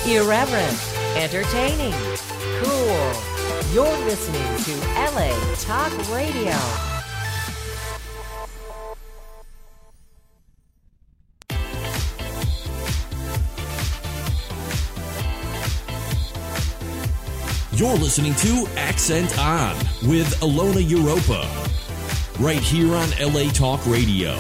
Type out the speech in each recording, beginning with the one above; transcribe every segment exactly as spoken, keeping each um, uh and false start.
Irreverent, entertaining, cool. You're listening to L A Talk Radio. You're listening to Accent On with Alona Europa, right here on L A Talk Radio.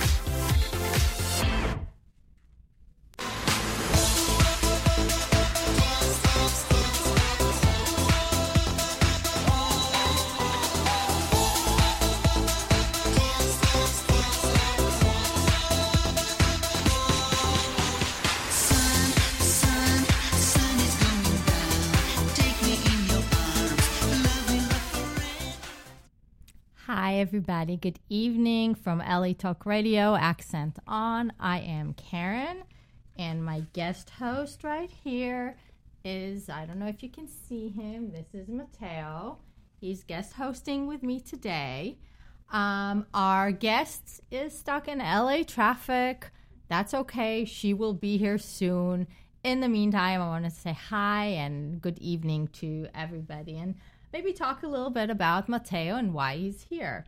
Everybody, good evening from L A Talk Radio, Accent On. I am Karen, and my guest host right here is, I don't know if you can see him, this is Mateo. He's guest hosting with me today. Um, our guest is stuck in L A traffic. That's okay. She will be here soon. In the meantime, I want to say hi and good evening to everybody, and maybe talk a little bit about Mateo and why he's here.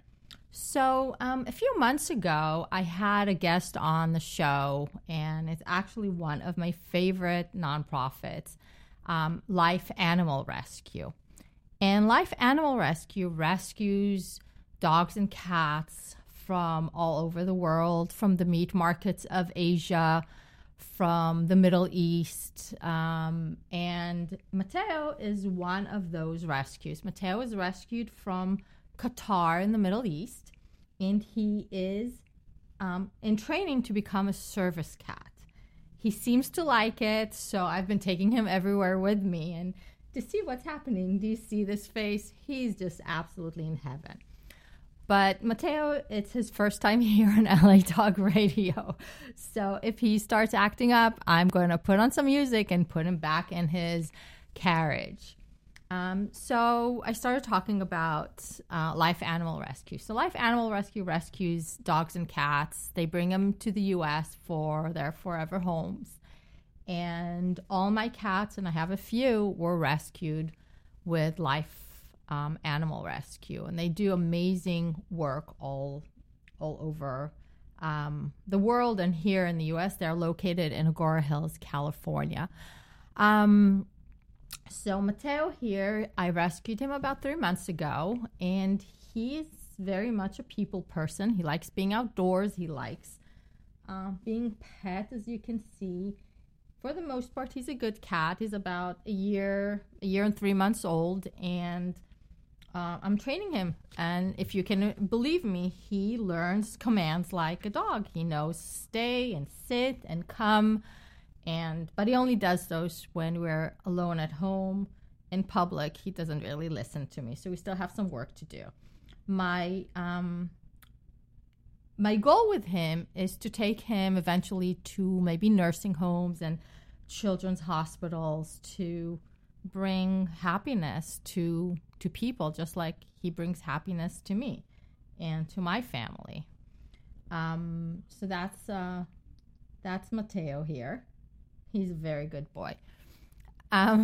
So um, a few months ago, I had a guest on the show, and it's actually one of my favorite nonprofits, um, Life Animal Rescue. And Life Animal Rescue rescues dogs and cats from all over the world, from the meat markets of Asia, from the Middle East, um, and Mateo is one of those rescues. Mateo is rescued from Qatar in the Middle East, and he is um, in training to become a service cat. He seems to like it, so I've been taking him everywhere with me, and to see what's happening. Do you see this face? He's just absolutely in heaven. But Mateo, it's his first time here on L A Talk Radio. So if he starts acting up, I'm going to put on some music and put him back in his carriage. Um, so I started talking about uh, Life Animal Rescue. So Life Animal Rescue rescues dogs and cats. They bring them to the U S for their forever homes. And all my cats, and I have a few, were rescued with Life Um, Animal Rescue, and they do amazing work all all over um, the world, and here in the U S they're located in Agoura Hills, California. Um, so Mateo here, I rescued him about three months ago, and he's very much a people person. He likes being outdoors. He likes uh, being pet, as you can see. For the most part, he's a good cat. He's about a year, a year and three months old, and Uh, I'm training him, and if you can believe me, he learns commands like a dog. He knows stay and sit and come, and but he only does those when we're alone at home. In public, he doesn't really listen to me, so we still have some work to do. My um, my goal with him is to take him eventually to maybe nursing homes and children's hospitals to bring happiness to to people, just like he brings happiness to me and to my family. Um, so that's uh, that's Mateo here. He's a very good boy. Um,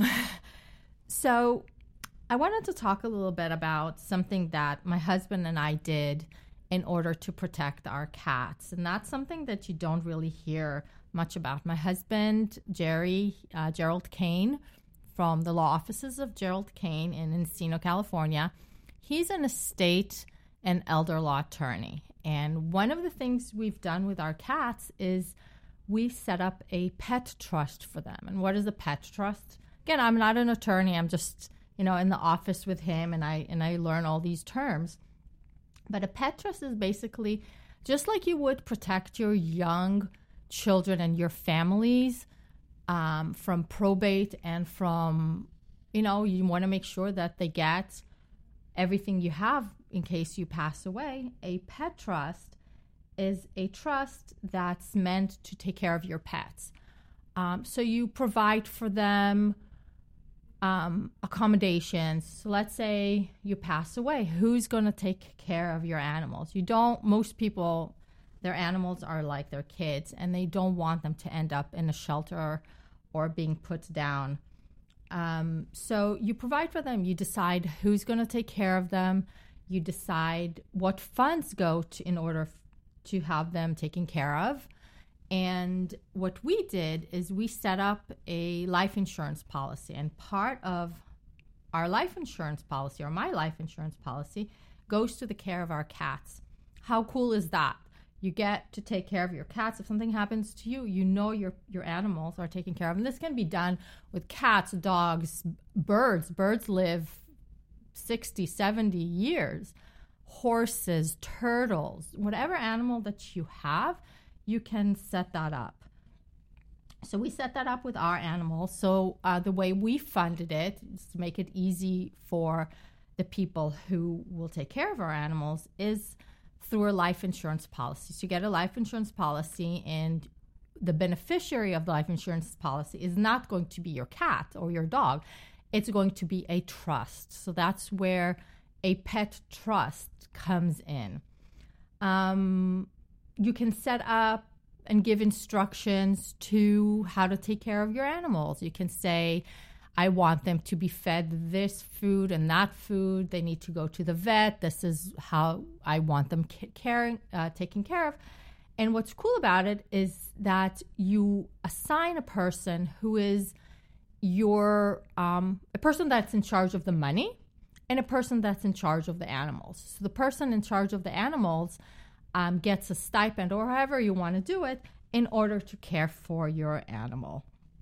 so I wanted to talk a little bit about something that my husband and I did in order to protect our cats, and that's something that you don't really hear much about. My husband, Jerry uh, Gerald Kane, from the law offices of Gerald Kane in Encino, California. He's an estate and elder law attorney. And one of the things we've done with our cats is we set up a pet trust for them. And what is a pet trust? Again, I'm not an attorney. I'm just, you know, in the office with him, and I and I learn all these terms. But a pet trust is basically just like you would protect your young children and your families Um, from probate and from, you know, you want to make sure that they get everything you have in case you pass away. A pet trust is a trust that's meant to take care of your pets. Um, so you provide for them um, accommodations. So let's say you pass away. Who's going to take care of your animals? You don't, most people, their animals are like their kids, and they don't want them to end up in a shelter or being put down. Um, so you provide for them. You decide who's going to take care of them. You decide what funds go to in order f- to have them taken care of. And what we did is we set up a life insurance policy. And part of our life insurance policy, or my life insurance policy, goes to the care of our cats. How cool is that? You get to take care of your cats. If something happens to you, you know your, your animals are taken care of. And this can be done with cats, dogs, birds. Birds live sixty, seventy years. Horses, turtles, whatever animal that you have, you can set that up. So we set that up with our animals. So uh, the way we funded it is to make it easy for the people who will take care of our animals is through a life insurance policy. So you get a life insurance policy, and the beneficiary of the life insurance policy is not going to be your cat or your dog. It's going to be a trust. So that's where a pet trust comes in. Um, you can set up and give instructions to how to take care of your animals. You can say, I want them to be fed this food and that food. They need to go to the vet. This is how I want them caring, uh, taken care of. And what's cool about it is that you assign a person who is your um, a person that's in charge of the money and a person that's in charge of the animals. So the person in charge of the animals um, gets a stipend, or however you want to do it, in order to care for your animal.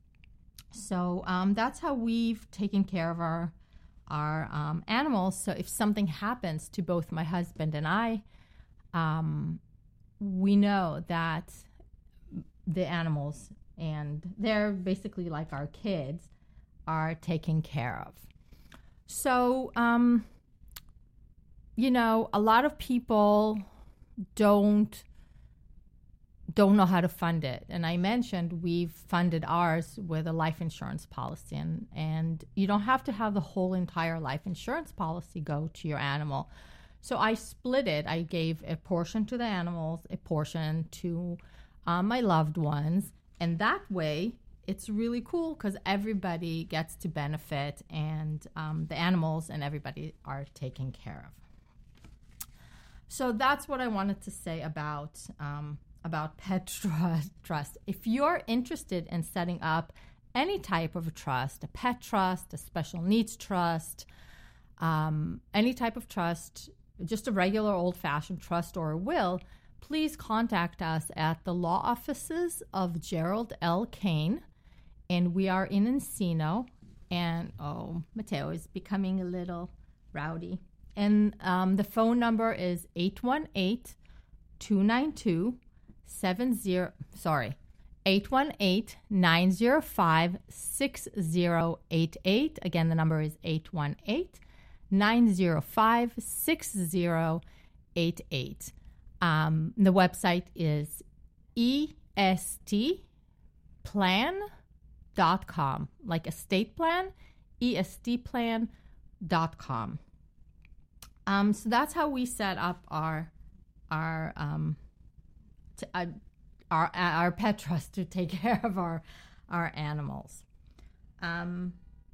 So um, that's how we've taken care of our our um, animals. So if something happens to both my husband and I, um, we know that the animals, and they're basically like our kids, are taken care of. So, um, you know, a lot of people don't don't know how to fund it. And I mentioned we've funded ours with a life insurance policy. And, and you don't have to have the whole entire life insurance policy go to your animal. So I split it. I gave a portion to the animals, a portion to um, my loved ones. And that way, it's really cool because everybody gets to benefit, and um, the animals and everybody are taken care of. So that's what I wanted to say about um, about pet trust, trust. If you're interested in setting up any type of a trust, a pet trust, a special needs trust, um, any type of trust, just a regular old-fashioned trust or a will, please contact us at the law offices of Gerald L. Kane, and we are in Encino. And, oh, Mateo is becoming a little rowdy. And um, the phone number is eight one eight, two nine two, seven zero, sorry, eight one eight, nine zero five, six zero eight eight. Again, the number is eight one eight, nine zero five, six zero eight eight. Um, the website is E S T plan dot com, like estate plan, E S T plan dot com. Um, so that's how we set up our our um, t- uh, our our pet trust to take care of our our animals. Um,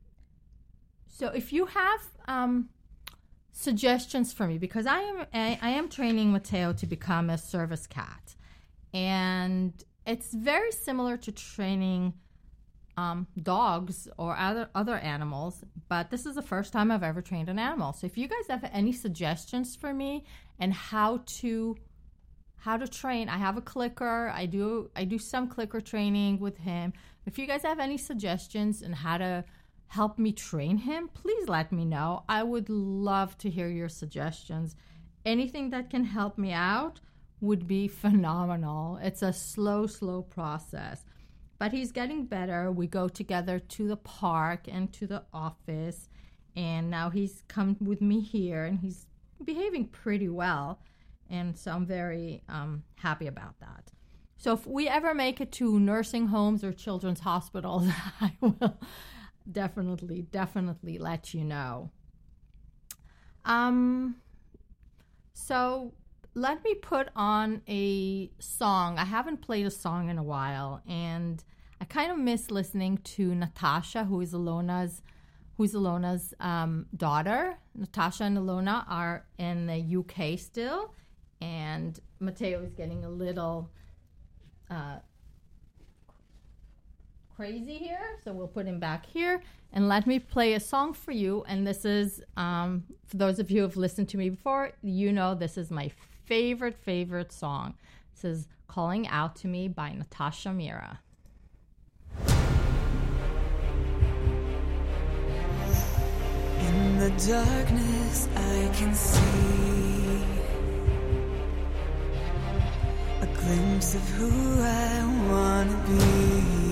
so if you have um, suggestions for me, because I am I, I am training Mateo to become a service cat, and it's very similar to training Um, dogs or other other animals, but this is the first time I've ever trained an animal. So if you guys have any suggestions for me and how to how to train, I have a clicker. I do I do some clicker training with him. If you guys have any suggestions on how to help me train him, please let me know. I would love to hear your suggestions. Anything that can help me out would be phenomenal. It's a slow, slow process. But he's getting better. We go together to the park and to the office. And now he's come with me here, and he's behaving pretty well. And so I'm very um, happy about that. So if we ever make it to nursing homes or children's hospitals, I will definitely, definitely let you know. Um. So let me put on a song. I haven't played a song in a while, and I kind of miss listening to Natasha, who is Alona's, who's Alona's um, daughter. Natasha and Alona are in the U K still, and Matteo is getting a little uh, crazy here, so we'll put him back here. And let me play a song for you. And this is, um, for those of you who have listened to me before, you know this is my favorite, favorite song. This is Calling Out to Me by Natasha Mira. In the darkness I can see a glimpse of who I wanna be.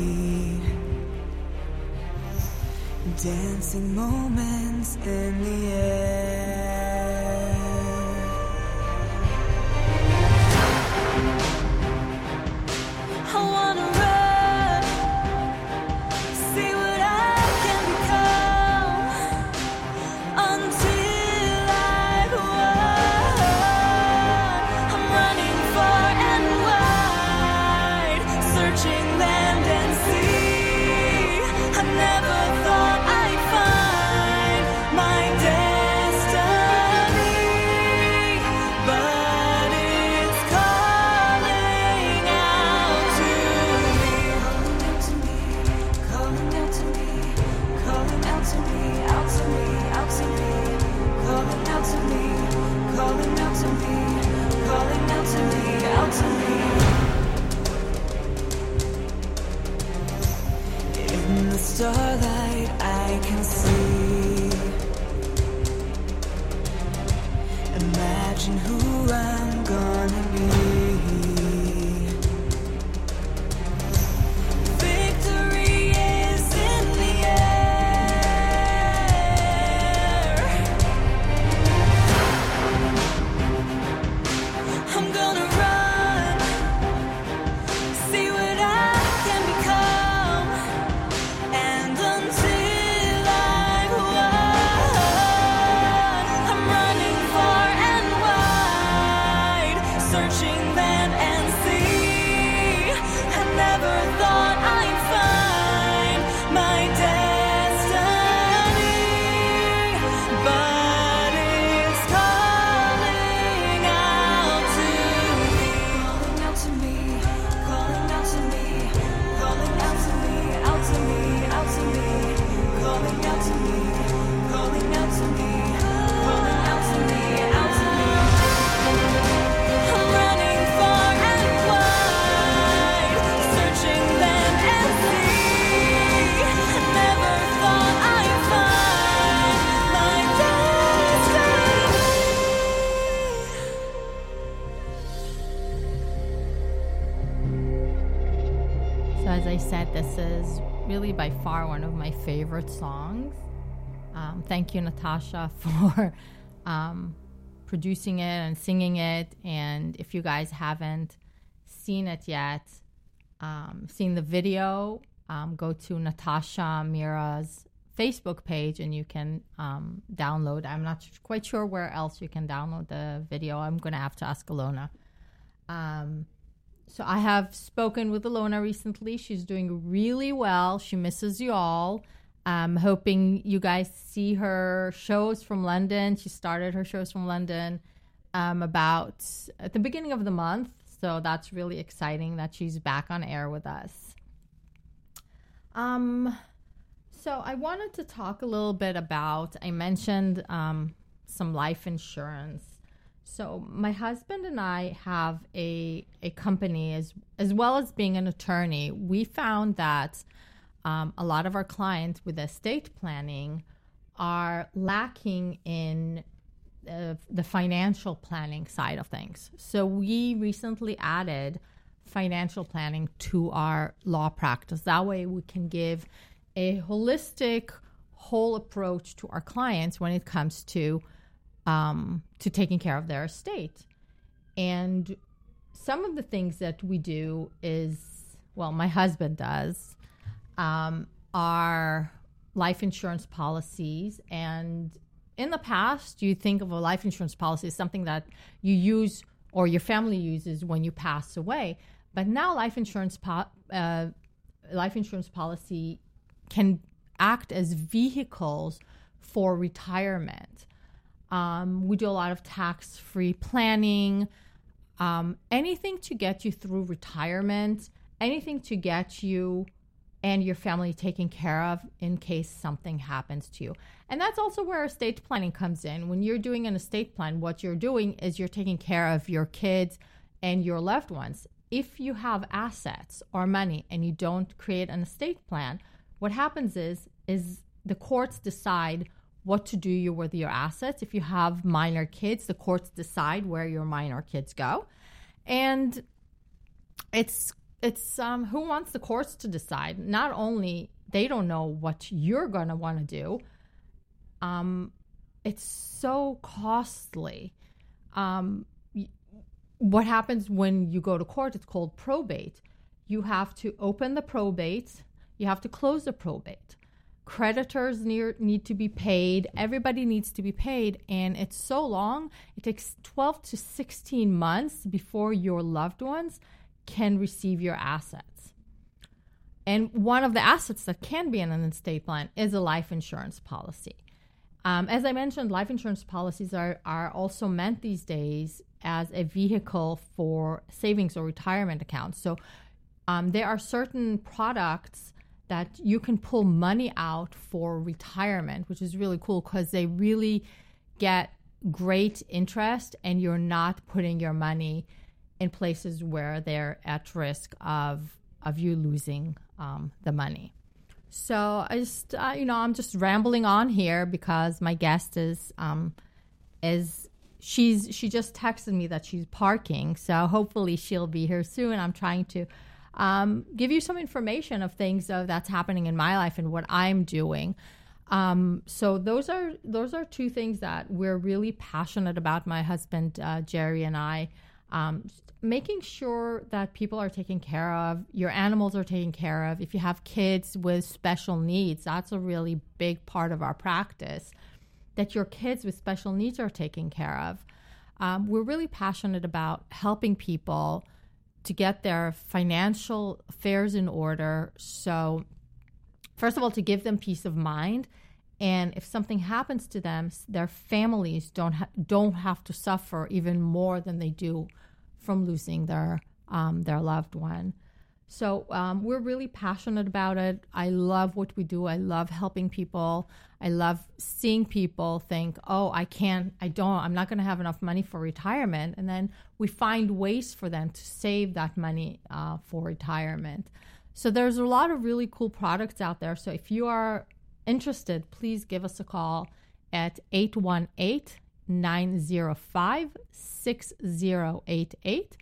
Dancing moments in the air. I wanna run, see what I can become, until I won. I'm running far and wide, searching land and sea. I never thought starlight I can see. Imagine who I'm gonna be. Victory is in the air. I'm gonna run, see what I can become, and until I've won, I'm running far and wide, searching land and sea. I never thought I'd find my destiny, but it's calling out to me, calling out to me, calling out to me, calling out to me, out to me, out to me, calling out to me, calling out to me, calling out to me, out to me. I'm running far and wide, searching land and sea. I never thought I'd find my destiny. So as I said, this is really by far one of my favorite songs. Um, thank you, Natasha, for um, producing it and singing it. And if you guys haven't seen it yet, um, seen the video, um, go to Natasha Mira's Facebook page and you can um, download. I'm not quite sure where else you can download the video. I'm going to have to ask Alona. Um, so I have spoken with Alona recently. She's doing really well. She misses you all. I'm hoping you guys see her shows from London. She started her shows from London um, about at the beginning of the month. So that's really exciting that she's back on air with us. Um, so I wanted to talk a little bit about, I mentioned um, some life insurance. So my husband and I have a a company, as as well as being an attorney. We found that um, a lot of our clients with estate planning are lacking in uh, the financial planning side of things. So we recently added financial planning to our law practice. That way we can give a holistic, whole approach to our clients when it comes to Um, to taking care of their estate. And some of the things that we do is, well, my husband does, um, are life insurance policies. And in the past, you think of a life insurance policy as something that you use or your family uses when you pass away. But now life insurance po- uh, life insurance policy can act as vehicles for retirement. Um, we do a lot of tax-free planning, um, anything to get you through retirement, anything to get you and your family taken care of in case something happens to you. And that's also where estate planning comes in. When you're doing an estate plan, what you're doing is you're taking care of your kids and your loved ones. If you have assets or money and you don't create an estate plan, what happens is, is the courts decide what to do with your assets. If you have minor kids, the courts decide where your minor kids go. And it's It's um, who wants the courts to decide? Not only they don't know what you're going to want to do, um, it's so costly. Um, what happens when you go to court? It's called probate. You have to open the probate. You have to close the probate. Creditors need, need to be paid. Everybody needs to be paid. And it's so long. It takes twelve to sixteen months before your loved ones can receive your assets. And one of the assets that can be in an estate plan is a life insurance policy. Um, as I mentioned, life insurance policies are, are also meant these days as a vehicle for savings or retirement accounts. So um, there are certain products that you can pull money out for retirement, which is really cool because they really get great interest and you're not putting your money in places where they're at risk of of you losing um, the money. So I just, uh, you know, I'm just rambling on here because my guest is, um, is she's she just texted me that she's parking. So hopefully she'll be here soon. I'm trying to um, give you some information of things uh, that's happening in my life and what I'm doing. Um, so those are those are two things that we're really passionate about. My husband uh, Jerry and I. Um, making sure that people are taken care of, your animals are taken care of. If you have kids with special needs, that's a really big part of our practice, that your kids with special needs are taken care of. Um, we're really passionate about helping people to get their financial affairs in order. So, first of all, to give them peace of mind. And if something happens to them, their families don't ha- don't have to suffer even more than they do from losing their um, their loved one. So um, we're really passionate about it. I love what we do. I love helping people. I love seeing people think, oh, I can't, I don't, I'm not going to have enough money for retirement. And then we find ways for them to save that money uh, for retirement. So there's a lot of really cool products out there. So if you are interested, please give us a call at eight one eight, nine zero five, six zero eight eight.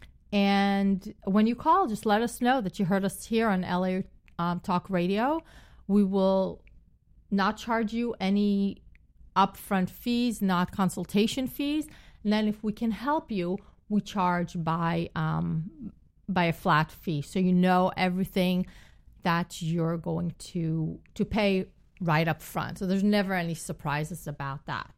And when you call, just let us know that you heard us here on L A um, Talk Radio. We will not charge you any upfront fees, not consultation fees. And then if we can help you, we charge by um, by a flat fee. So you know everything that you're going to to pay right up front. So there's never any surprises about that.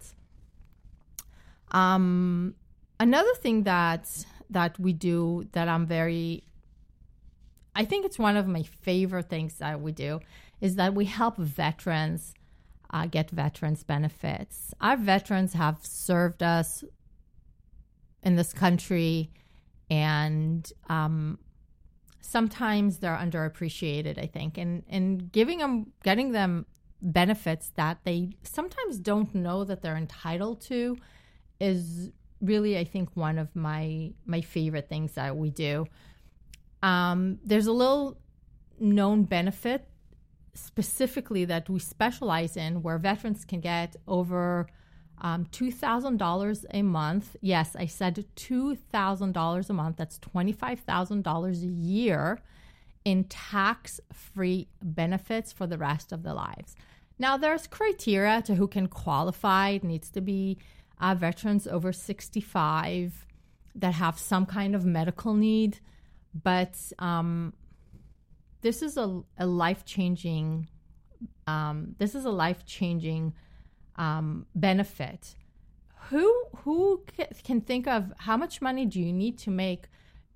Um, another thing that that we do that I'm very, I think it's one of my favorite things that we do, is that we help veterans uh, get veterans benefits. Our veterans have served us in this country, and um, sometimes they're underappreciated, I think, and and giving them, getting them benefits that they sometimes don't know that they're entitled to is really, I think, one of my my favorite things that we do. Um, there's a little known benefit specifically that we specialize in where veterans can get over um, two thousand dollars a month. Yes, I said two thousand dollars a month. That's twenty-five thousand dollars a year in tax-free benefits for the rest of their lives. Now, there's criteria to who can qualify. It needs to be uh, veterans over sixty-five that have some kind of medical need. But um, this is a, a life-changing, um, this is a life-changing um, benefit. Who who can think of how much money do you need to make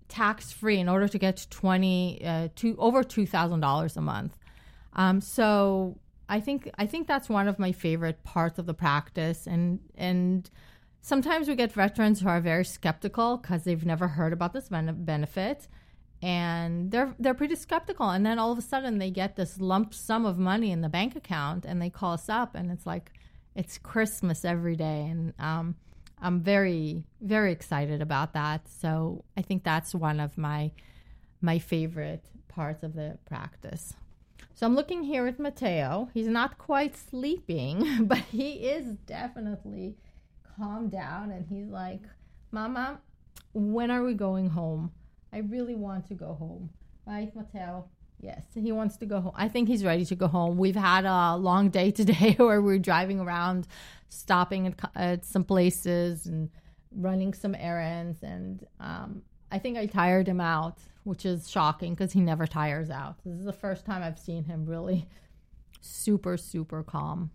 tax free in order to get to twenty uh, to over two thousand dollars a month. Um, so I think I think that's one of my favorite parts of the practice, and and sometimes we get veterans who are very skeptical because they've never heard about this ben- benefit, and they're they're pretty skeptical, and then all of a sudden they get this lump sum of money in the bank account, and they call us up, and it's like it's Christmas every day, and um, I'm very very excited about that. So I think that's one of my my favorite parts of the practice. So I'm looking here at Mateo. He's not quite sleeping, but he is definitely calmed down, and he's like, Mama, when are we going home? I really want to go home. Right, Mateo? Yes, he wants to go home. I think he's ready to go home. We've had a long day today where we're driving around, stopping at, at some places and running some errands, and um, I think I tired him out, which is shocking because he never tires out. This is the first time I've seen him really super, super calm.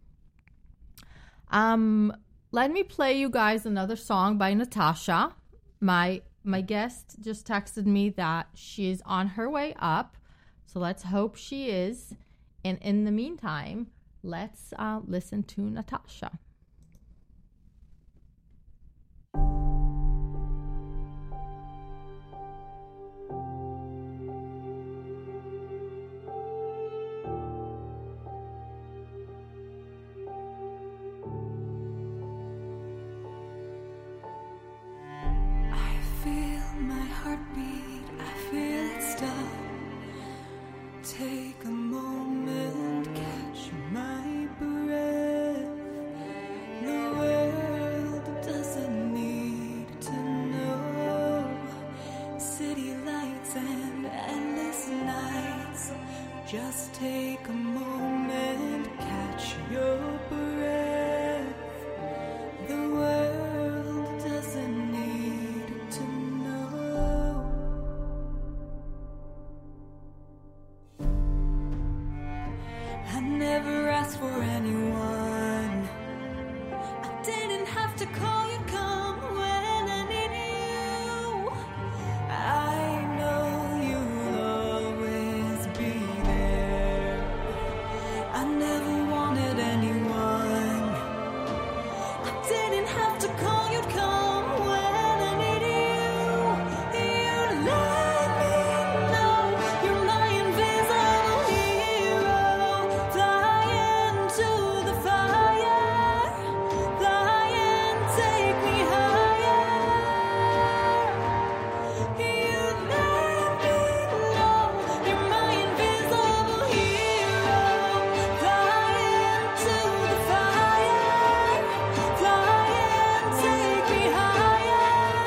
Um, let me play you guys another song by Natasha. My my guest just texted me that she's on her way up, so let's hope she is. And in the meantime, let's uh, listen to Natasha. Heartbeat, I feel it stop. Take a moment, catch my breath. The world doesn't need to know. City lights and endless nights. Just take a moment, catch your breath. The world doesn't need to know. I never asked for anyone. I didn't have to call you, come when I need you. I know you'll always be there. I never wanted anyone. I didn't have to call you, come when I need you. You let me know you're my invisible hero. Fly into the fire, fly and take me higher. You let me know you're my invisible hero. Fly into the fire, fly and take me higher.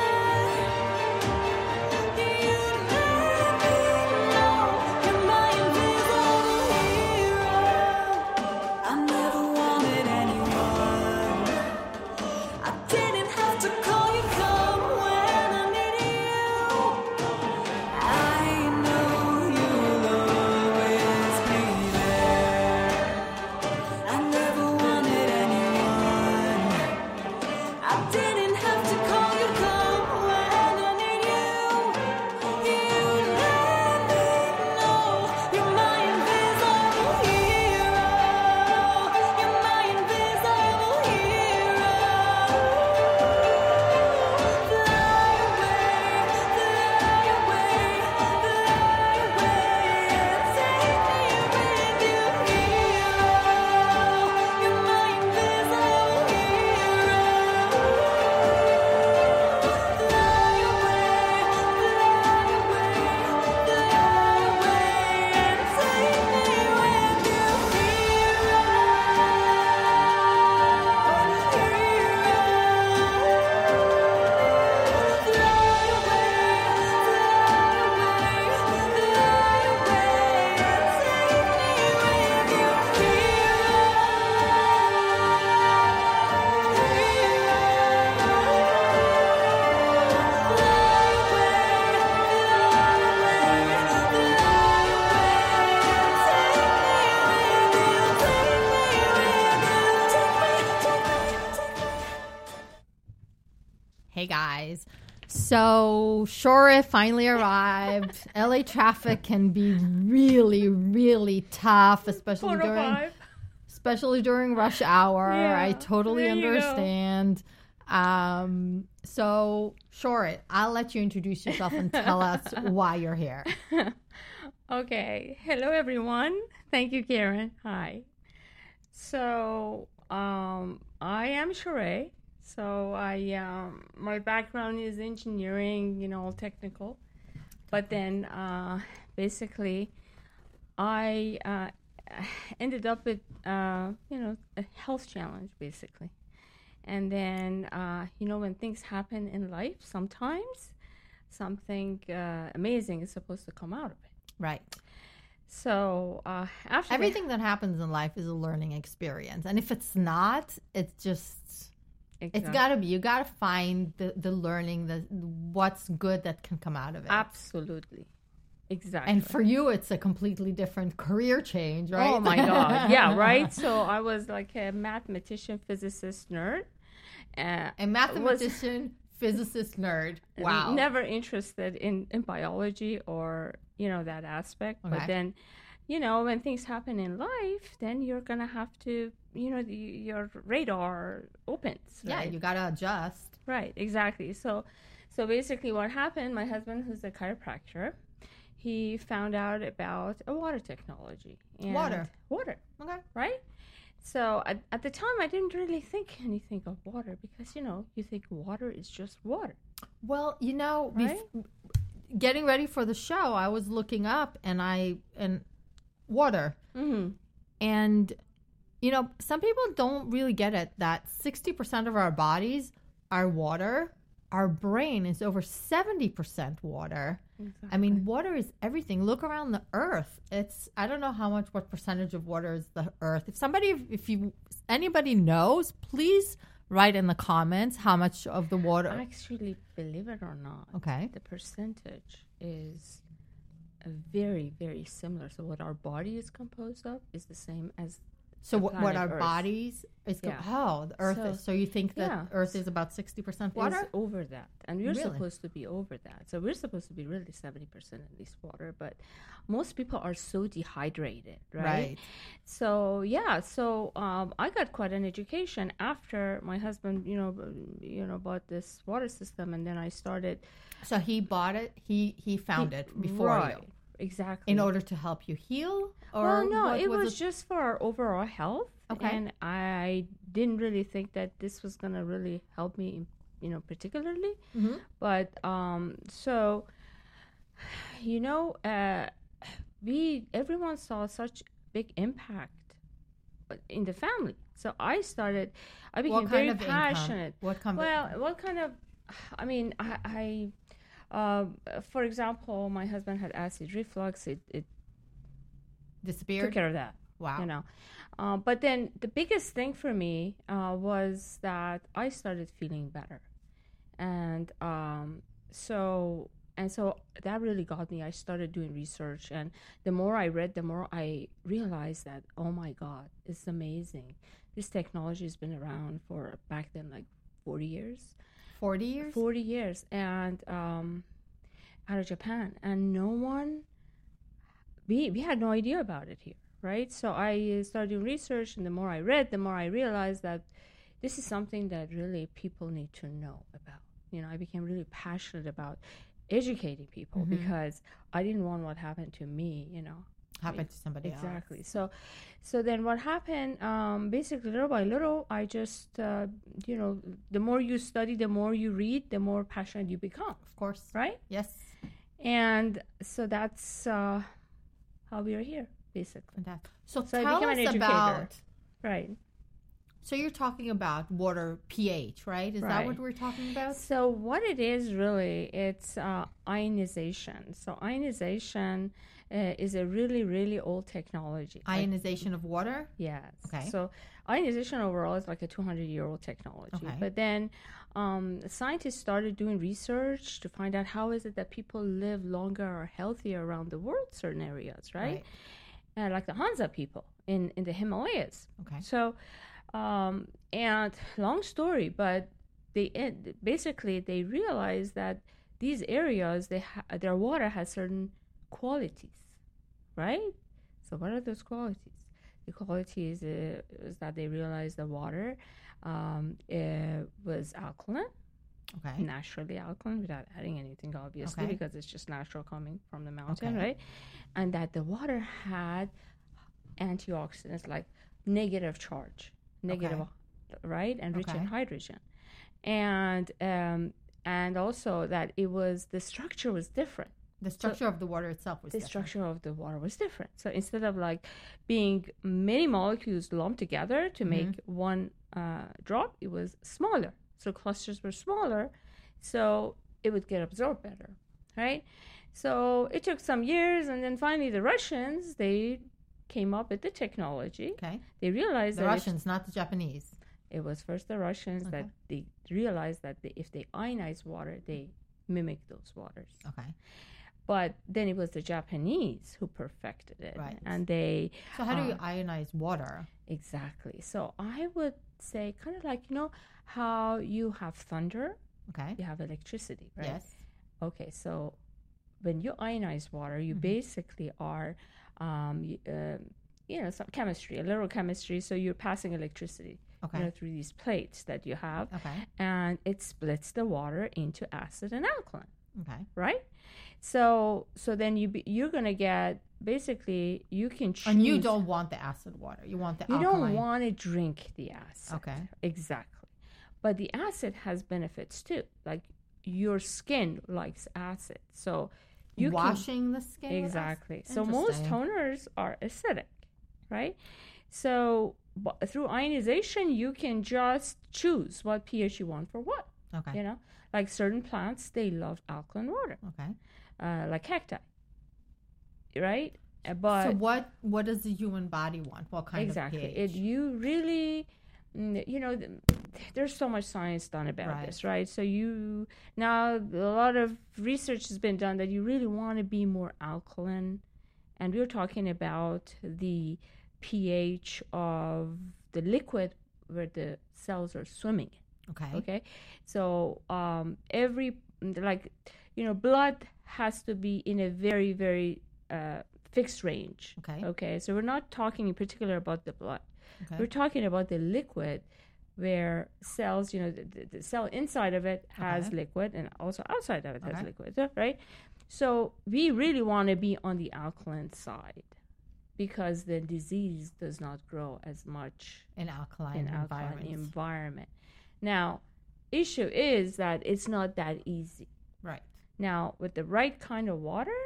You let me know you're my invisible hero. I never wanted anyone. I didn't have to call you, come when I need you. I know you'll always be there. I never wanted anyone. I didn't have to call you, come when I need you. You let me know you're my invisible hero. You're my invisible hero. Fly away, fly away, fly away, and take me with you, hero. You're my invisible hero. Fly away, fly away, fly away, and take me with you, Hey guys. So, Shore finally arrived. L A traffic can be really, really tough, especially Four to during, five. especially during rush hour. Yeah, I totally there you go. understand. Um, so, Shore, I'll let you introduce yourself and tell us why you're here. Okay. Hello, everyone. Thank you, Karen. Hi. So, um, I am Sheree. So, I um, my background is engineering, you know, all technical. But then, uh, basically, I uh, ended up with, uh, you know, a health challenge, basically. And then, uh, you know, when things happen in life, sometimes something uh, amazing is supposed to come out of it. Right. So uh, after Everything that happens in life is a learning experience. And if it's not, it's just, the, it's got to be, you got to find the, the learning, the what's good that can come out of it. Absolutely. Exactly. And for you, it's a completely different career change, right? Oh, my God. Yeah, right? So I was like a mathematician, physicist nerd. Uh, A mathematician, physicist, nerd. was Wow. Never interested in, in biology or, you know, that aspect. Okay. But then, you know, when things happen in life, then you're going to have to, you know, the, your radar opens. Yeah, Right? you got to adjust. Right, exactly. So, so basically, what happened? My husband, who's a chiropractor, he found out about a water technology. And Water. Water. Okay. Right. So at, at the time, I didn't really think anything of water because you know you think water is just water. Well, you know, Right? bef- getting ready for the show, I was looking up and I, and water. Mm-hmm. And, you know, some people don't really get it that sixty percent of our bodies are water. Our brain is over seventy percent water. Exactly. I mean, water is everything. Look around the earth. It's, I don't know how much, what percentage of water is the earth. If somebody, if you, anybody knows, please write in the comments how much of the water. Actually, believe it or not, Okay. the percentage is a very, very similar. So what our body is composed of is the same as So the what, what planet our Earth. bodies is, go- Yeah. oh, the earth So- is, so you think that yeah. earth is about sixty percent water? is over that, and we're Really? supposed to be over that. So we're supposed to be really seventy percent at least water, but most people are so dehydrated, right? Right. So yeah, so um, I got quite an education after my husband, you know, b- you know, bought this water system, and then I started. So he bought it, he, he found it before right, you. exactly. In order to help you heal? Or Well, no, what it was, just for our overall health. Okay. And I didn't really think that this was going to really help me, you know, particularly. Mhm. But um, so, you know, uh, we everyone saw such big impact in the family. So I started, I became What very kind of passionate. income? What kind Well, of, what kind of, I mean, I, I uh, for example, my husband had acid reflux. It, it disappeared? took care of that. Wow. You know, uh, but then the biggest thing for me uh, was that I started feeling better, and um, so and so that really got me. I started doing research, and the more I read, the more I realized that oh my God, it's amazing. This technology has been around for back then like forty years. forty years? forty years, and um, out of Japan, and no one. We we had no idea about it here. Right, so I uh, started doing research, and the more I read, the more I realized that this is something that really people need to know about. You know, I became really passionate about educating people Mhm. because I didn't want what happened to me. You know, Happened to somebody else. exactly. So, so then what happened? Um, basically, little by little, I just, uh, you know, the more you study, the more you read, the more passionate you become. Of course. Right, Yes. and so that's uh, how we are here. Basically. Fantastic. So, So I tell became us an educator. about, Right. so you're talking about water pH, right? Is that Right. what we're talking about? So what it is really, it's uh, ionization. So ionization uh, is a really, really old technology. Like- Ionization of water? yes. Okay. So ionization overall is like a two hundred year old technology. Okay. But then um, scientists started doing research to find out how is it that people live longer or healthier around the world, certain areas, right? Uh, like the Hansa people in, in the Himalayas. Okay. So, um, and long story, but they en- basically they realized that these areas, they ha- their water has certain qualities, right? So what are those qualities? The qualities uh, is that they realized the water um, uh, was alkaline, Okay. naturally alkaline, without adding anything, obviously, Okay. because it's just natural coming from the mountain, Okay. right? And that the water had antioxidants like negative charge, negative, right, and rich in Okay. hydrogen, and um, and also that it was the structure was different. The structure of the water itself was The different. structure of the water was different. So instead of like being many molecules lumped together to make one uh, drop, it was smaller. So clusters were smaller, so it would get absorbed better, right? So it took some years, and then finally the Russians, they came up with the technology. Okay. They realized The that if- Russians, not the Japanese. it was first the Russians that Okay. they realized that they, if they ionize water, they mimic those waters. Okay. But then it was the Japanese who perfected it. Right. And they, So how do you Uh, ionize water? exactly. So I would say kind of like, you know, how you have thunder, Okay. you have electricity, right? Yes. Okay, so when you ionize water, you Mm-hmm. basically are, um, y- uh, you know, some chemistry, a little chemistry. So you're passing electricity, Okay. you know, through these plates that you have, Okay. and it splits the water into acid and alkaline, Okay. right? So, so then you be, you're gonna get basically you can choose. And you don't want the acid water. You want the you alkaline. don't want to drink the acid. Okay. Exactly. But the acid has benefits too. Like your skin likes acid. So you washing the skin. can with acid? exactly. So most Interesting. toners are acidic, right? So bu- through ionization you can just choose what pH you want for what. Okay. You know? Like certain plants, they love alkaline water. Okay. Uh, like cacti. Right? Uh, But so what what does the human body want? What kind exactly of it pH? you really mm, you know th- there's so much science done about Right. this, right? So you now a lot of research has been done that you really want to be more alkaline, and we're talking about the pH of the liquid where the cells are swimming in. Okay. Okay, so um, every like you know blood has to be in a very very uh, fixed range. Okay. Okay, so we're not talking in particular about the blood. Okay. We're talking about the liquid, where cells, you know, the, the, the cell inside of it has Okay. liquid, and also outside of it has Okay. liquid, so- right? So we really want to be on the alkaline side, because the disease does not grow as much In alkaline in alkaline environments. environment. Now, issue is that it's not that easy. Right. Now, with the right kind of water,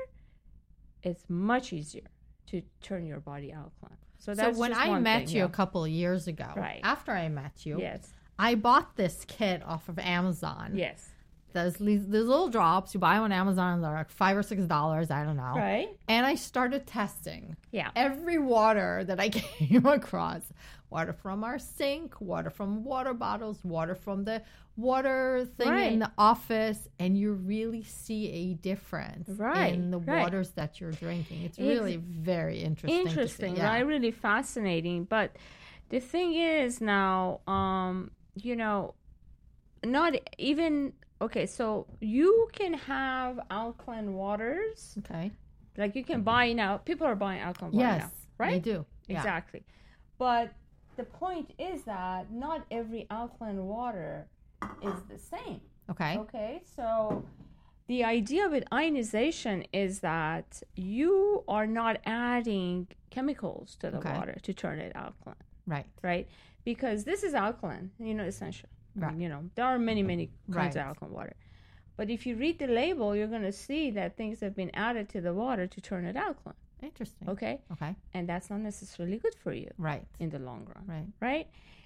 it's much easier to turn your body alkaline. So So that's when just I one met thing, you yeah. a couple of years ago, Right. after I met you, Yes. I bought this kit off of Amazon. Yes. Those, these these little drops you buy on Amazon, they're like five or six dollars. I don't know. Right. And I started testing Yeah. every water that I came across. Water from our sink, water from water bottles, water from the water thing Right. in the office, and you really see a difference Right, in the right. waters that you're drinking. It's Ex- really very interesting. Interesting, to see. Yeah. right? Really fascinating. But the thing is now, um, you know, not even okay. So you can have alkaline waters, Okay. like you can buy now. People are buying alkaline water Yes, now, right? they do. Yeah. Exactly. But the point is that not every alkaline water is the same. Okay. Okay, so the idea with ionization is that you are not adding chemicals to the Okay. water to turn it alkaline, Right. right? Because this is alkaline, you know, essential. I mean, Right. you know, there are many, many kinds Right. of alkaline water. But if you read the label, you're going to see that things have been added to the water to turn it alkaline, Interesting. okay? Okay. And that's not necessarily good for you Right. in the long run, Right. right?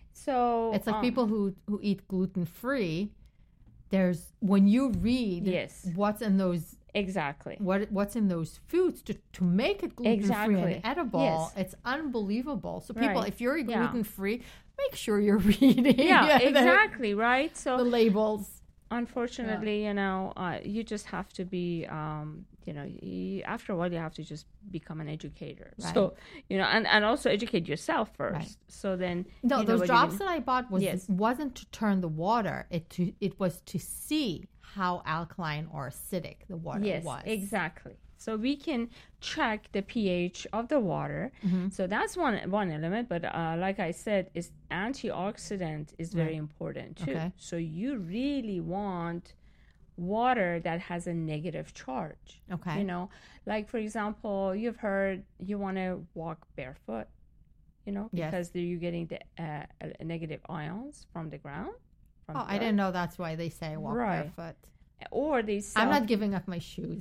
So It's like um, people who who eat gluten free. There's when you read Yes. what's in those exactly. what what's in those foods to, to make it gluten free Exactly. and edible. Yes. It's unbelievable. So people, Right. if you're Yeah. gluten free, make sure you're reading Yeah, the- exactly, right? So the labels. unfortunately, you know, uh, you just have to be, um, you know, you, after a while, you have to just become an educator. Right. So, you know, and, and also educate yourself first. Right. So then, No, you know those what drops you that I bought was Yes. wasn't to turn the water. It to it was to see how alkaline or acidic the water Yes, was. exactly. So we can check the pH of the water. Mm-hmm. So that's one one element. But uh, like I said, is antioxidant is very Right. important too. Okay. So you really want water that has a negative charge. Okay. You know, like for example, you've heard you want to walk barefoot. You know, Yes. because there you're getting the uh, uh, negative ions from the ground. From Oh, the I earth. didn't know that's why they say walk Right. barefoot. Or they sell. I'm not giving up my shoes.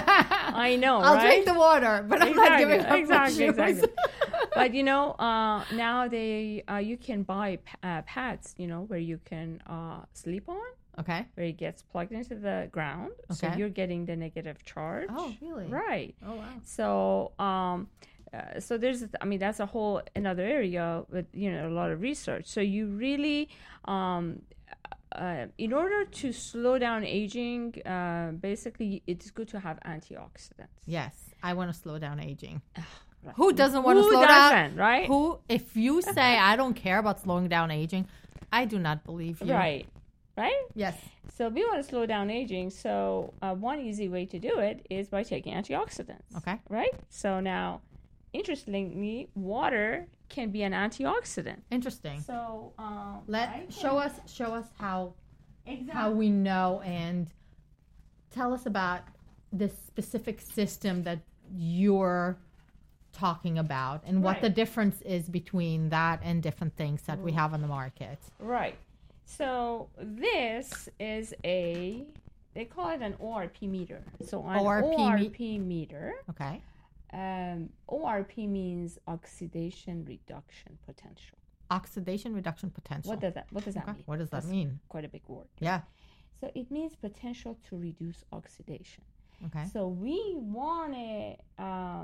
I know, I'll right? drink the water, but I'm not Exactly, giving up exactly, my shoes. exactly. But you know, uh, now they uh, you can buy p- uh, pads, you know, where you can uh, sleep on, Okay. where it gets plugged into the ground, so Okay. you're getting the negative charge. Oh, really? Right. Oh, wow. So, um, uh, so there's, I mean, that's a whole another area with you know a lot of research. So you really, um, uh, in order to slow down aging, uh, basically, it's good to have antioxidants. Yes, I want to slow down aging. Right. Who doesn't want to Who slow doesn't, down? right? Who, if you say I don't care about slowing down aging, I do not believe you. Right. Right? Yes. So we want to slow down aging. So uh, one easy way to do it is by taking antioxidants. Okay. Right? So now, interestingly, water can be an antioxidant. Interesting. So um, Let I show can- us show us how exactly. how we know, and tell us about this specific system that you're talking about and what Right. the difference is between that and different things that we have on the market. Right. So this is a, they call it an O R P meter. So an O R P O R me- P meter, Okay. um, O R P means oxidation reduction potential. Oxidation reduction potential. What does that? What does that Okay. mean? What does that That's mean? Quite a big word. Yeah. So it means potential to reduce oxidation. Okay. So we want to, uh,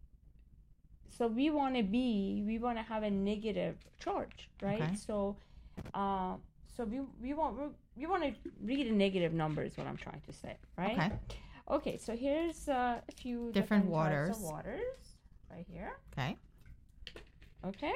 so we want to be, we want to have a negative charge, right? Okay. So, uh, so we we want we want to read a negative number is what I'm trying to say, right? Okay. Okay. So here's uh, a few Different types waters. of waters right here. Okay. Okay.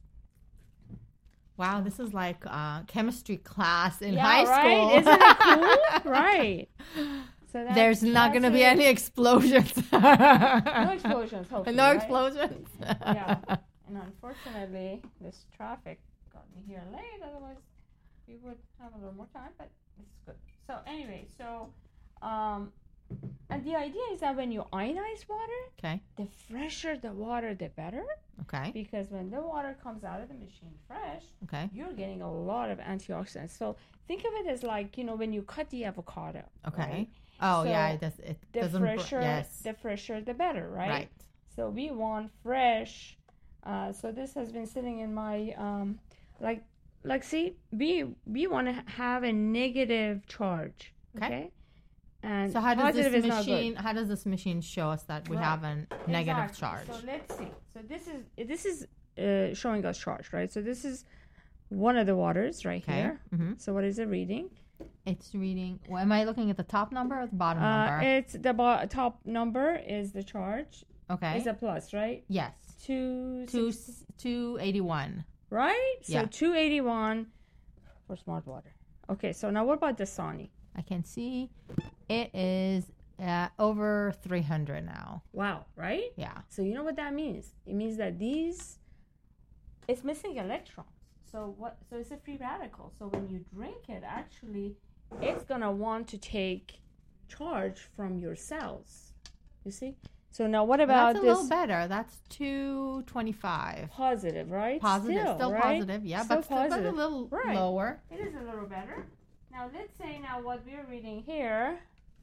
Wow, this is like uh, chemistry class in yeah, high right? school. Isn't it cool? Right. So that's, There's not going to that's be it. any explosions. No explosions. Hopefully, No right? explosions. Yeah. And unfortunately, this traffic got me here late. Otherwise, we would have a little more time, but it's good. So anyway, so um, and the idea is that when you ionize water, Okay. the fresher the water, the better. Okay. Because when the water comes out of the machine fresh, Okay. you're getting a lot of antioxidants. So think of it as like, you know, when you cut the avocado. Okay. right? Oh, So yeah. It, does, it The doesn't. br- fresher, yes. the fresher, the better, right? Right. So we want fresh. Uh, so this has been sitting in my um, like like see we we want to have a negative charge. Okay. Okay. And So how does positive this is not good. machine? How does this machine show us that we Right. have a negative Exactly. charge? So let's see. So this is this is uh, showing us charge, right? So this is one of the waters right Okay. here. hmm So what is it reading? It's reading. Well, am I looking at the top number or the bottom Uh, number? it's the bo- top number is the charge. Okay. Is a plus, right? Yes. Two, Two six- two eighty one. right? So Yeah. two eighty-one for smart water. Okay, so now what about Dasani? I can see it is uh, over three hundred now. Wow, right? Yeah. So you know what that means? It means that these, it's missing electrons. So what? So it's a free radical. So when you drink it, actually, it's gonna want to take charge from your cells. You see? So now what Well, about that's a this little better. That's two twenty five. positive, right? Positive, still, still, right? positive, yeah, Still but still but a positive. little Right. lower. It is a little better. Now let's say now what we're reading here.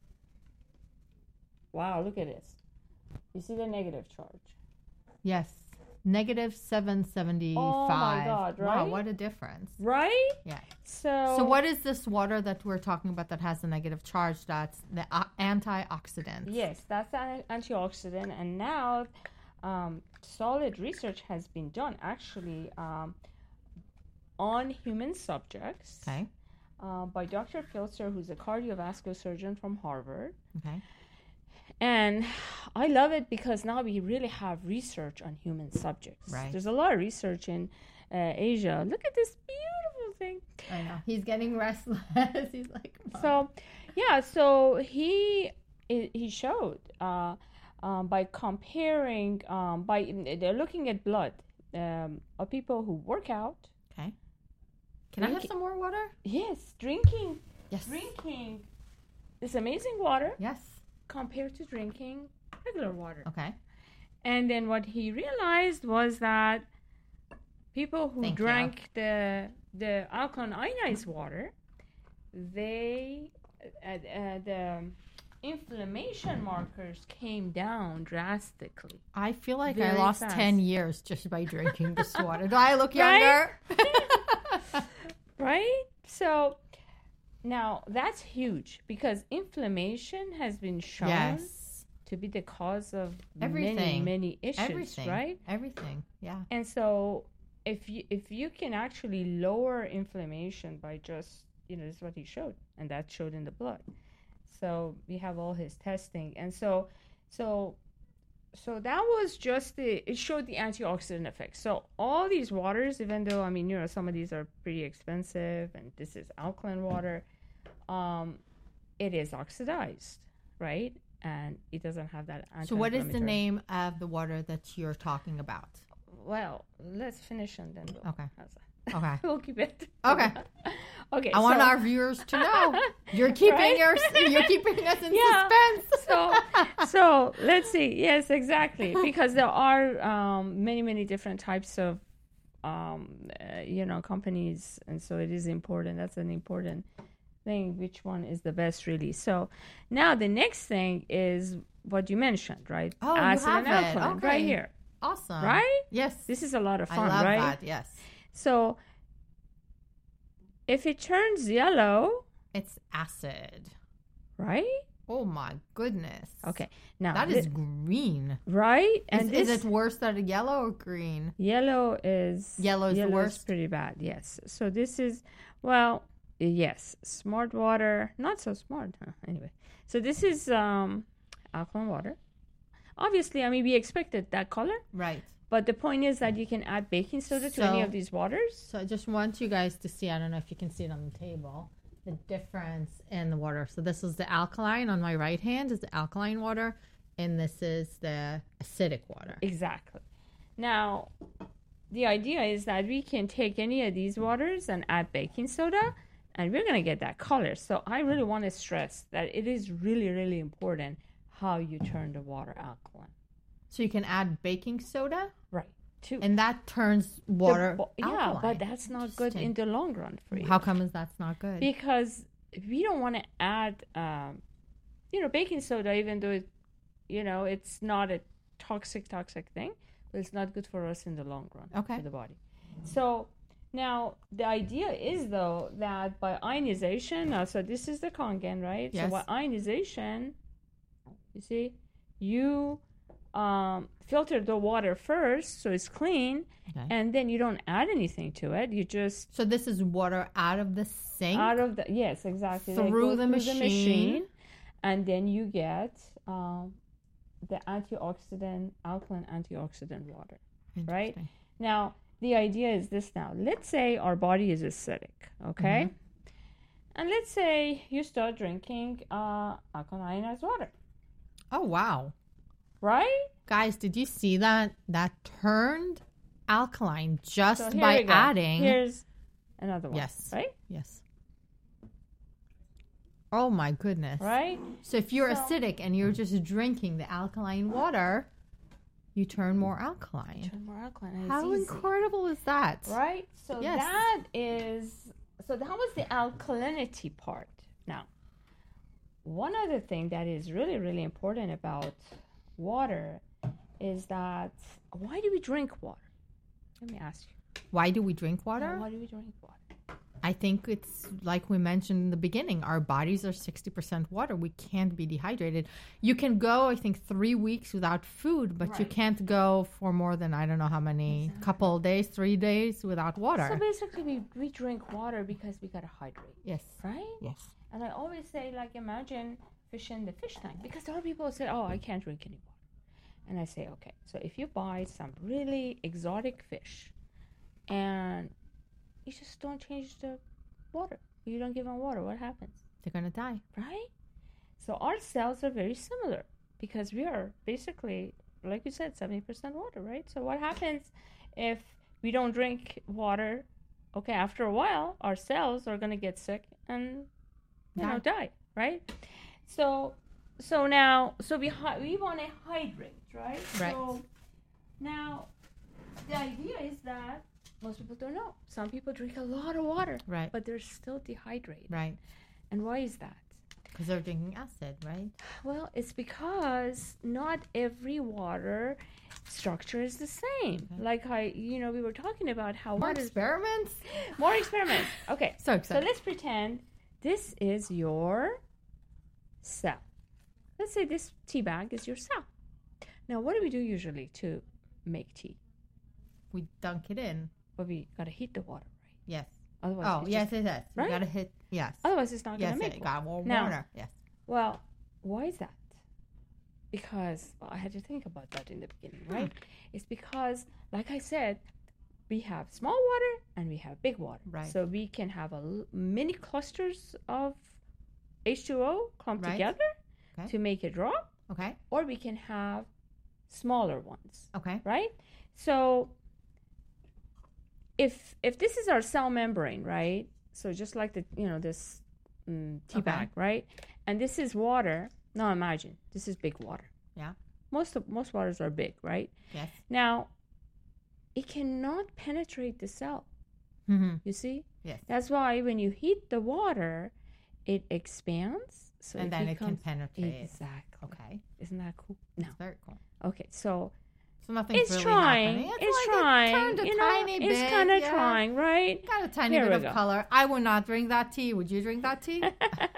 Wow, look at this. You see the negative charge. Yes, negative seven seventy five. Oh my God, Wow, right? what a difference. Right? Yeah. So So what is this water that we're talking about that has a negative charge? That's the uh, antioxidant. Yes, that's an antioxidant. And now um, solid research has been done actually um, on human subjects. Okay. uh, by Doctor Filzer, who's a cardiovascular surgeon from Harvard. Okay. And I love it because now we really have research on human subjects. Right. There's a lot of research in uh, Asia. Look at this beautiful thing. I know. He's getting restless. He's like, "Mom." So, yeah, so he i- he showed uh, um, by comparing, um, by they're looking at blood um, of people who work out. Okay. Can I have Drink- some more water? Yes, drinking, Yes. drinking this amazing water Yes. compared to drinking regular water. Okay. And then what he realized was that people who Thank you. drank the the alkaline ionized water, they uh, uh, the inflammation markers came down drastically. I feel like I Very lost fast. ten years just by drinking this water. Do I look Right? younger? Right? So now that's huge because inflammation has been shown Yes. to be the cause of many, Everything. many issues, Everything. right? Everything. Yeah. And so if you if you can actually lower inflammation by just, you know, this is what he showed, and that showed in the blood. So we have all his testing. And so so so that was just the it showed the antioxidant effect. So all these waters, even though I mean, you know, some of these are pretty expensive and this is alkaline water, um, it is oxidized, right? And it doesn't have that anti-inflammatory. So what is the name of the water that you're talking about? Well, let's finish and then we'll. Okay. How's that? Okay. We'll keep it. Okay. Okay. I want so, our viewers to know you're keeping Right? your you're keeping us in Yeah. suspense. so, so let's see. Yes, exactly. Because there are um, many, many different types of, um, uh, you know, companies, and so it is important. That's an important thing. Which one is the best, really? So, now the next thing is what you mentioned, right? Oh, you Acid have and it. alkaline, Okay. right here, Awesome. right? Yes. This is a lot of I fun, love right? that. Yes. So, if it turns yellow, It's acid. right? Oh my goodness. Okay, now That thi- is green. right, And and is, this it worse than a yellow or green? yellow is Yellow is the yellow worst? pretty bad. Yes. So this is well, yes, smart water, not so smart. Huh? Anyway, so this is um, alkaline water. Obviously, I mean we expected that color, Right. but the point is that you can add baking soda to any So- of these waters. So I just want you guys to see, I don't know if you can see it on the table, the difference in the water. So this is the alkaline on my right hand is the alkaline water, and this is the acidic water. Exactly. Now, the idea is that we can take any of these waters and add baking soda, and we're going to get that color. So I really want to stress that it is really, really important how you turn the water alkaline. So you can add baking soda, Right. To and that turns the water bo- yeah, alkaline. but that's not good in Interesting. the long run for you. How come is that's not good? Because we don't want to add, um, you know, baking soda, even though it, you know, it's not a toxic, toxic thing, but it's not good for us in the long run Okay. for the body. So now the idea is though that by ionization, uh, so this is the Kangen, right? Yes. So by ionization, you see, you um, filter the water first, so it's clean, Okay. and then you don't add anything to it. You just So this is water out of the sink. out of the yes exactly They Through go the machine. and then you get um, the antioxidant alkaline antioxidant water. right? Interesting. Now the idea is this. Now let's say our body is acidic, okay, Mm-hmm. and let's say you start drinking uh, alkaline ionized water, Oh wow. right? Guys, did you see that? That turned alkaline just So here by we go. adding. Here's another one. Yes. Right. Yes. Oh my goodness. Right. So if you're So- acidic and you're just drinking the alkaline water, you turn more alkaline. Turn more alkaline. and it's How easy. incredible is that? Right? So Yes. that is so that was the alkalinity part. Now, one other thing that is really, really important about water is that why do we drink water? Let me ask you. Why do we drink Yeah, water? why do we drink water? I think it's like we mentioned in the beginning, our bodies are sixty percent water. We can't be dehydrated. You can go, I think, three weeks without food, but you Right. can't go for more than, I don't know how many, couple of days, three days without water. So basically, we, we drink water because we gotta hydrate, Yes. right? Yes. And I always say, like, imagine fish in the fish tank, because there are people who say, "Oh, I can't drink any water," and I say, "Okay, so if you buy some really exotic fish, and you just don't change the water, you don't give them water, what happens, They're going to die. right?" So our cells are very similar because we are basically, like you said, seventy percent water, right? So what happens if we don't drink water? Okay, after a while, our cells are going to get sick and you know die, right? So, so now, so we hy- we want to hydrate, right? Right. So now, the idea is that most people don't know. Some people drink a lot of water, Right. but they're still dehydrated. Right. And why is that? Because they're drinking acid, right? Well, it's because not every water structure is the same. Like I, you know, we were talking about how More water. experiments? More experiments. Okay. So So excited. let's pretend this is your cell. Let's say this tea bag is your cell. Now, what do we do usually to make tea? We dunk it in. Well, we gotta heat the water, right? Yes. Otherwise, Oh, it's yes, just- yes, yes. You right? got to hit, yes. Otherwise, it's not Yes, gonna make it water. got more Now- water. Yes. Well, why is that? Because well, I had to think about that in the beginning, right? It's because, like I said, we have small water and we have big water. Right. So we can have a l- many clusters of H two O clumped Right. together Okay. to make a drop, Okay. or we can have smaller ones, Okay. right? So if if this is our cell membrane, right? So just like the you know this mm, tea Okay. bag, right? And this is water. Now imagine this is big water. Yeah. Most of most waters are big, right? Yes. Now it cannot penetrate the cell. Mm-hmm. You see? Yes. That's why when you heat the water, it expands. So And it then it can becomes- penetrate. Exactly. Okay. Isn't that cool? No. That's very cool. Okay. So So nothing's it's really trying. happening. It's, like trying. It turned a you know, tiny bit. it's kind of yeah. trying, right? Got a tiny Here bit we of go. color. I would not drink that tea. Would you drink that tea?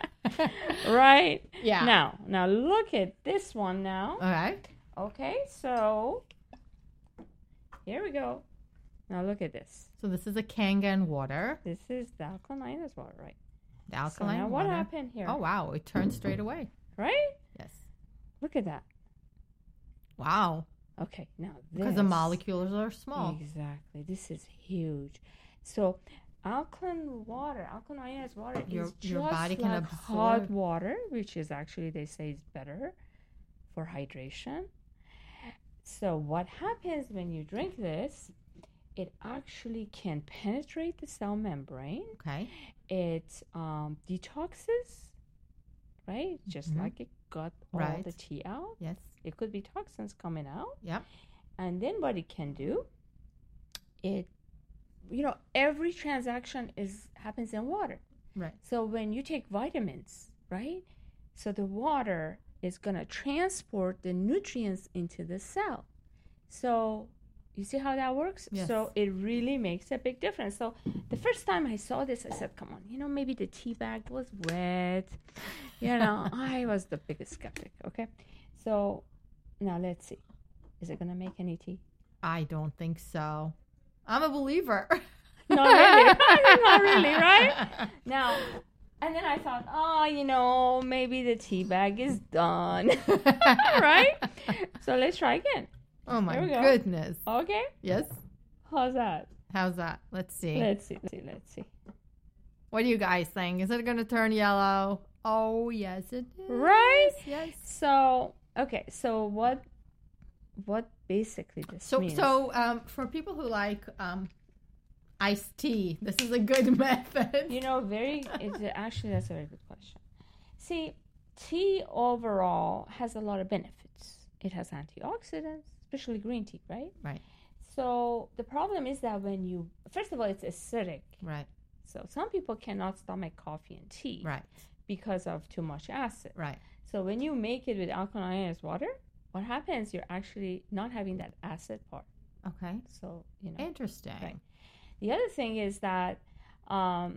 Right? Yeah. Now, now look at this one now. Okay. Okay, so here we go. Now look at this. So this is a Kangen water. This is the alkaline as water, right? The So alkaline now what water. happened here? Oh, wow. It turned straight away. Right? Yes. Look at that. Wow. Okay, now this. Because the molecules are small. Exactly. This is huge. So alkaline water, alkaline ionized water Your- is your just body can like absorb- hot water, which is actually, they say, is better for hydration. So what happens when you drink this, it actually can penetrate the cell membrane. Okay. It um, detoxes, right? Just Mhm. like it got all Right. the tea out. Yes. It could be toxins coming out. Yep. And then what it can do, it, you know, every transaction is happens in water. Right. So when you take vitamins, right? So the water is going to transport the nutrients into the cell. So you see how that works? Yes. So it really makes a big difference. So the first time I saw this, I said, come on, you know, maybe the tea bag was wet. You know, I was the biggest skeptic, okay? So now let's see. Is it going to make any tea? I don't think so. I'm a believer. Not really. Not really, right? Now, and then I thought, oh, you know, maybe the tea bag is done. Right? So let's try again. Oh my Here we go. goodness. Okay? Yes. How's that? How's that? Let's see. Let's see. Let's see. Let's see. What do you guys think? Is it going to turn yellow? Oh, yes, it is. Right? Yes. So, okay. So what what basically this So, means? so um, for people who like um, iced tea, this is a good method. You know, very, it's actually, that's a very good question. See, tea overall has a lot of benefits. It has antioxidants, especially green tea, right? Right. So the problem is that when you, first of all, it's acidic. Right. So some people cannot stomach coffee and tea Right. because of too much acid. Right. So when you make it with alkaline ionized water, what happens? You're actually not having that acid part. Okay. So, you know. Interesting. Right. The other thing is that um,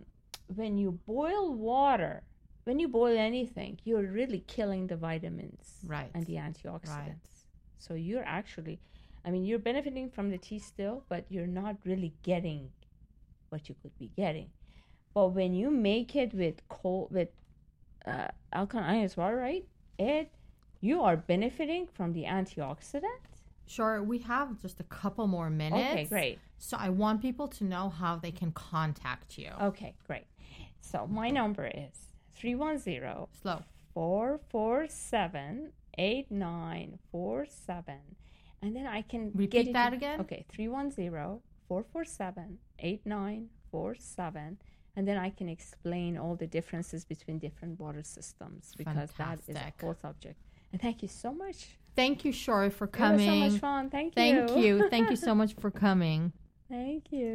when you boil water, when you boil anything, you're really killing the vitamins Right. and the antioxidants. Right. So you're actually, I mean, you're benefiting from the tea still, but you're not really getting what you could be getting. But when you make it with cold, with uh, alkaline ions water, right, it, you are benefiting from the antioxidant. Sure, we have just a couple more minutes. Okay, great. So I want people to know how they can contact you. Okay, great. So my number is three one zero, Slow. four four seven, eight nine four seven. And then I can Repeat get it that in- again? Okay, three one zero, four four seven, eight nine four seven. And then I can explain all the differences between different water systems because that is Fantastic. a whole subject. And thank you so much. Thank you, Shori, for It was coming. so much fun. Thank you. Thank you. Thank you so much for coming. Thank you.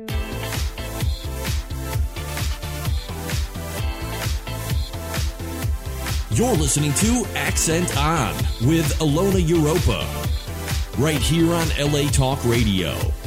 You're listening to Accent On with Alona Europa, right here on L A Talk Radio.